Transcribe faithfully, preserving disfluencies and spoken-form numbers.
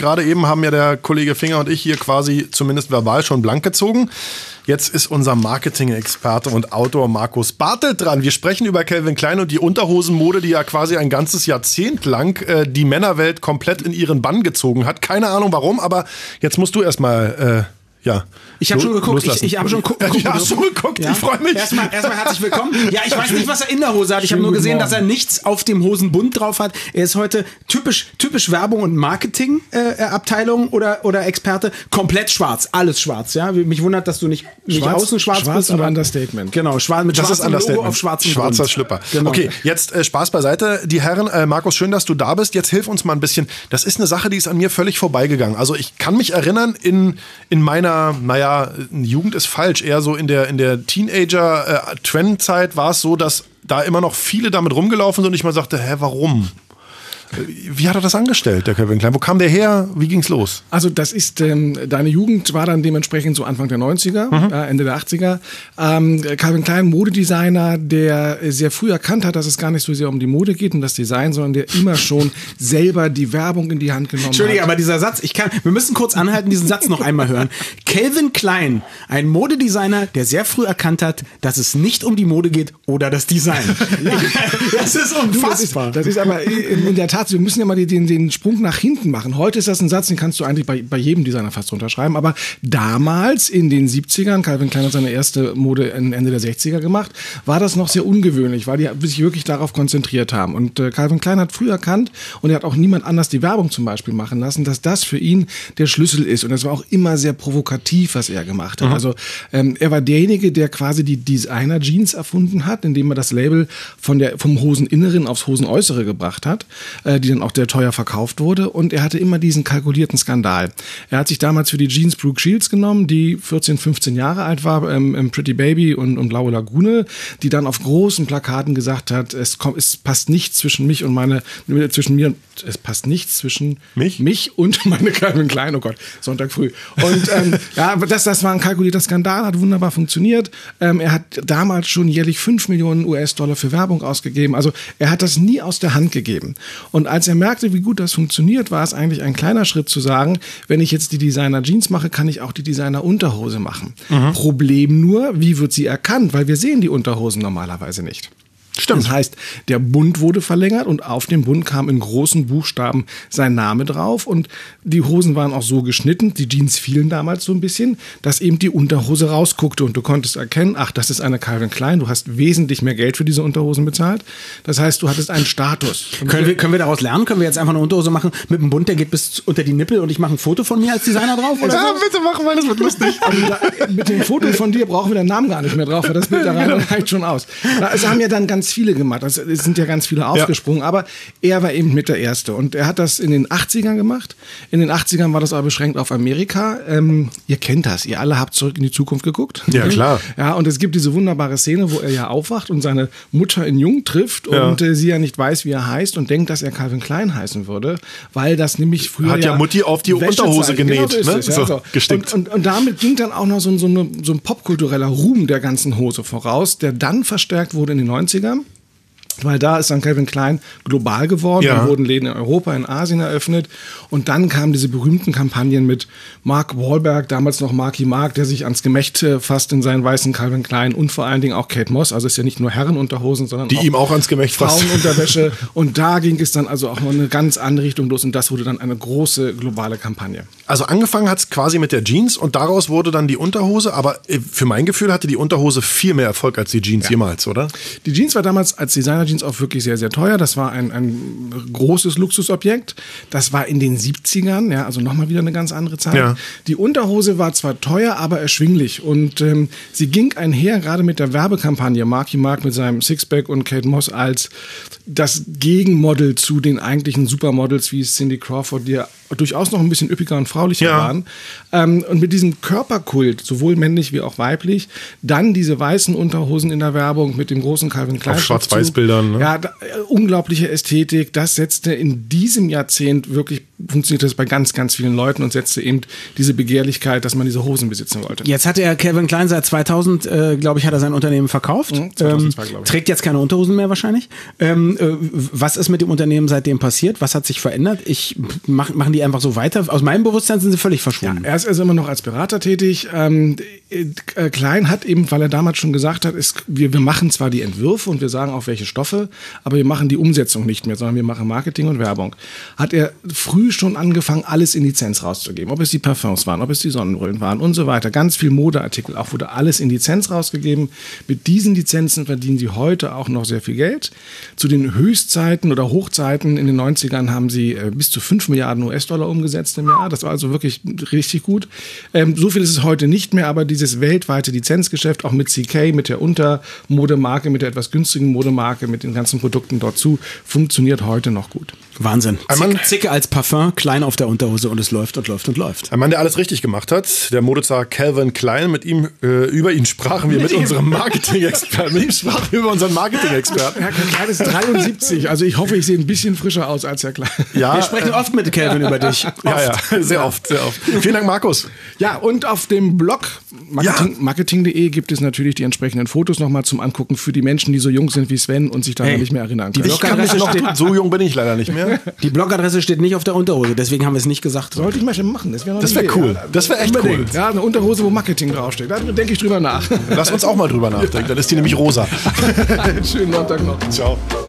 gerade eben haben ja der Kollege Finger und ich hier quasi zumindest verbal schon blank gezogen. Jetzt ist unser Marketing-Experte und Autor Markus Bartelt dran. Wir sprechen über Calvin Klein und die Unterhosenmode, die ja quasi ein ganzes Jahrzehnt lang äh, die Männerwelt komplett in ihren Bann gezogen hat. Keine Ahnung warum, aber jetzt musst du erstmal... Äh, Ja. Ich habe schon geguckt. Ich, ich habe schon geguckt. Ja, hast du geguckt? Ja. Ich freue mich. Erstmal, erstmal herzlich willkommen. Ja, ich weiß nicht, was er in der Hose hat. Ich habe nur gesehen, dass er nichts auf dem Hosenbund drauf hat. Er ist heute typisch, typisch Werbung und Marketing äh, Abteilung oder oder Experte. Komplett schwarz, alles schwarz. Ja, mich wundert, dass du nicht, nicht schwarz, außen schwarz, schwarz bist. Schwarz und Understatement. Genau, schwarz mit das schwarzem ist Logo auf schwarzem Schwarzer Grund. Schlipper. Genau. Okay, jetzt äh, Spaß beiseite. Die Herren, äh, Markus, schön, dass du da bist. Jetzt hilf uns mal ein bisschen. Das ist eine Sache, die ist an mir völlig vorbeigegangen. Also ich kann mich erinnern, in, in meiner, naja, Jugend ist falsch, eher so in der, in der Teenager-Trend-Zeit war es so, dass da immer noch viele damit rumgelaufen sind und ich mal sagte, hä, warum? Wie hat er das angestellt, der Calvin Klein? Wo kam der her? Wie ging's los? Also das ist, ähm, deine Jugend war dann dementsprechend so Anfang der neunziger, mhm. äh, Ende der achtziger. Ähm, Calvin Klein, Modedesigner, der sehr früh erkannt hat, dass es gar nicht so sehr um die Mode geht und das Design, sondern der immer schon selber die Werbung in die Hand genommen Entschuldige, hat. aber dieser Satz, ich kann, wir müssen kurz anhalten, diesen Satz noch einmal hören. Calvin Klein, ein Modedesigner, der sehr früh erkannt hat, dass es nicht um die Mode geht oder das Design. Ja. Das ist unfassbar. Das ist, das ist aber in, in der Tat, wir müssen ja mal den, den Sprung nach hinten machen. Heute ist das ein Satz, den kannst du eigentlich bei, bei jedem Designer fast unterschreiben. Aber damals in den siebzigern, Calvin Klein hat seine erste Mode Ende der sechziger gemacht, war das noch sehr ungewöhnlich, weil die sich wirklich darauf konzentriert haben. Und äh, Calvin Klein hat früh erkannt, und er hat auch niemand anders die Werbung zum Beispiel machen lassen, dass das für ihn der Schlüssel ist. Und es war auch immer sehr provokativ, was er gemacht hat. Mhm. Also ähm, er war derjenige, der quasi die Designer-Jeans erfunden hat, indem er das Label von der, vom Hoseninneren aufs Hosenäußere gebracht hat, äh, die dann auch der teuer verkauft wurde, und er hatte immer diesen kalkulierten Skandal. Er hat sich damals für die Jeans Brooke Shields genommen, die vierzehn, fünfzehn Jahre alt war, ähm, im Pretty Baby und, und Blaue Lagune, die dann auf großen Plakaten gesagt hat, es kommt, es passt nichts zwischen mich und meine, zwischen mir und es passt nichts zwischen mich, mich und meine Calvin Klein, oh Gott, Sonntag früh. Und ähm, ja, das, das war ein kalkulierter Skandal, hat wunderbar funktioniert. Ähm, er hat damals schon jährlich fünf Millionen U S-Dollar für Werbung ausgegeben. Also er hat das nie aus der Hand gegeben. Und als er merkte, wie gut das funktioniert, war es eigentlich ein kleiner Schritt zu sagen, wenn ich jetzt die Designer-Jeans mache, kann ich auch die Designer-Unterhose machen. Mhm. Problem nur, wie wird sie erkannt? Weil wir sehen die Unterhosen normalerweise nicht. Stimmt. Das heißt, der Bund wurde verlängert und auf dem Bund kam in großen Buchstaben sein Name drauf, und die Hosen waren auch so geschnitten, die Jeans fielen damals so ein bisschen, dass eben die Unterhose rausguckte und du konntest erkennen, ach, das ist eine Calvin Klein, du hast wesentlich mehr Geld für diese Unterhosen bezahlt. Das heißt, du hattest einen Status. Können wir, können wir daraus lernen? Können wir jetzt einfach eine Unterhose machen mit einem Bund, der geht bis unter die Nippel und ich mache ein Foto von mir als Designer drauf? Oder ja, so? bitte machen, weil das wird lustig. Also da, mit dem Foto von dir brauchen wir den Namen gar nicht mehr drauf, weil das Bild da rein reicht schon aus. Es haben ja dann ganz viele gemacht. Also es sind ja ganz viele aufgesprungen, ja. Aber er war eben mit der Erste. Und er hat das in den achtzigern gemacht. In den achtzigern war das aber beschränkt auf Amerika. Ähm, ihr kennt das. Ihr alle habt Zurück in die Zukunft geguckt. Ja, klar. Ja, und es gibt diese wunderbare Szene, wo er ja aufwacht und seine Mutter in Jung trifft, ja. und äh, sie ja nicht weiß, wie er heißt, und denkt, dass er Calvin Klein heißen würde, weil das nämlich früher hat ja, ja Mutti auf die Wäschezeit, Unterhose genäht. Genau, so ne? es, ja, so, so. gestickt. Und, und, und damit ging dann auch noch so, so, eine, so ein popkultureller Ruhm der ganzen Hose voraus, der dann verstärkt wurde in den neunzigern. Weil da ist dann Calvin Klein global geworden, ja. Da wurden Läden in Europa, in Asien eröffnet, und dann kamen diese berühmten Kampagnen mit Mark Wahlberg, damals noch Marky Mark, der sich ans Gemächt fasst in seinen weißen Calvin Klein, und vor allen Dingen auch Kate Moss, also es ist ja nicht nur Herrenunterhosen, sondern die auch ihm auch ans Gemächt fasst. Frauenunterwäsche, und da ging es dann also auch noch eine ganz andere Richtung los, und das wurde dann eine große globale Kampagne. Also angefangen hat es quasi mit der Jeans, und daraus wurde dann die Unterhose, aber für mein Gefühl hatte die Unterhose viel mehr Erfolg als die Jeans ja. jemals, oder? Die Jeans war damals als Designer Jeans auch wirklich sehr, sehr teuer. Das war ein, ein großes Luxusobjekt. Das war in den siebzigern, ja, also nochmal wieder eine ganz andere Zeit. Ja. Die Unterhose war zwar teuer, aber erschwinglich, und ähm, sie ging einher gerade mit der Werbekampagne Marky Mark mit seinem Sixpack und Kate Moss als das Gegenmodel zu den eigentlichen Supermodels wie Cindy Crawford, die ja durchaus noch ein bisschen üppiger und fraulicher ja. waren. Ähm, und mit diesem Körperkult, sowohl männlich wie auch weiblich, dann diese weißen Unterhosen in der Werbung mit dem großen Calvin Klein. Auf Schwarz-Weiß-Bildern. Ne? Ja, da, äh, unglaubliche Ästhetik. Das setzte in diesem Jahrzehnt wirklich funktioniert das bei ganz, ganz vielen Leuten und setzte eben diese Begehrlichkeit, dass man diese Hosen besitzen wollte. Jetzt hat er Calvin Klein seit zweitausend, äh, glaube ich, hat er sein Unternehmen verkauft. Mhm, zweitausendzwei, ähm, glaube ich. Trägt jetzt keine Unterhosen mehr wahrscheinlich. Ähm, äh, was ist mit dem Unternehmen seitdem passiert? Was hat sich verändert? Ich mach, machen die einfach so weiter? Aus meinem Bewusstsein sind sie völlig verschwunden. Ja, er ist also immer noch als Berater tätig. Ähm, äh, Klein hat eben, weil er damals schon gesagt hat, ist, wir, wir machen zwar die Entwürfe und wir sagen auch welche Stoffe, aber wir machen die Umsetzung nicht mehr, sondern wir machen Marketing und Werbung. Hat er früh schon angefangen, alles in Lizenz rauszugeben. Ob es die Parfums waren, ob es die Sonnenbrillen waren und so weiter. Ganz viel Modeartikel, auch wurde alles in Lizenz rausgegeben. Mit diesen Lizenzen verdienen sie heute auch noch sehr viel Geld. Zu den Höchstzeiten oder Hochzeiten in den neunzigern haben sie äh, bis zu fünf Milliarden U S-Dollar umgesetzt im Jahr. Das war also wirklich richtig gut. Ähm, so viel ist es heute nicht mehr, aber dieses weltweite Lizenzgeschäft, auch mit C K, mit der Untermodemarke, mit der etwas günstigen Modemarke, mit den ganzen Produkten dort zu, funktioniert heute noch gut. Wahnsinn. Ein Mann- Zicke, Zicke als Parfum, Klein auf der Unterhose und es läuft und läuft und läuft. Ein Mann, der alles richtig gemacht hat, der Modezar Calvin Klein. Mit ihm, äh, über ihn sprachen wir mit unserem Marketing-Experten. Mit ihm sprachen wir über unseren Marketing-Experten. Herr Klein ist dreiundsiebzig, also ich hoffe, ich sehe ein bisschen frischer aus als Herr Klein. Ja, Wir sprechen oft mit Calvin über dich. ja, ja, sehr oft, sehr oft. Vielen Dank, Markus. Ja, und auf dem Blog Marketing, Ja. marketing punkt de gibt es natürlich die entsprechenden Fotos nochmal zum Angucken für die Menschen, die so jung sind wie Sven und sich daran Hey, nicht mehr erinnern die können. Ich kann mich noch, so jung bin ich leider nicht mehr. Die Blogadresse steht nicht auf der Unterhose, deswegen haben wir es nicht gesagt. Sollte ich mal schon machen. Das wäre Das wäre cool. Das wäre echt cool. Ja, eine Unterhose, wo Marketing draufsteht. Da denke ich drüber nach. Lass uns auch mal drüber nachdenken. Dann ist die nämlich rosa. Schönen Sonntag noch. Ciao.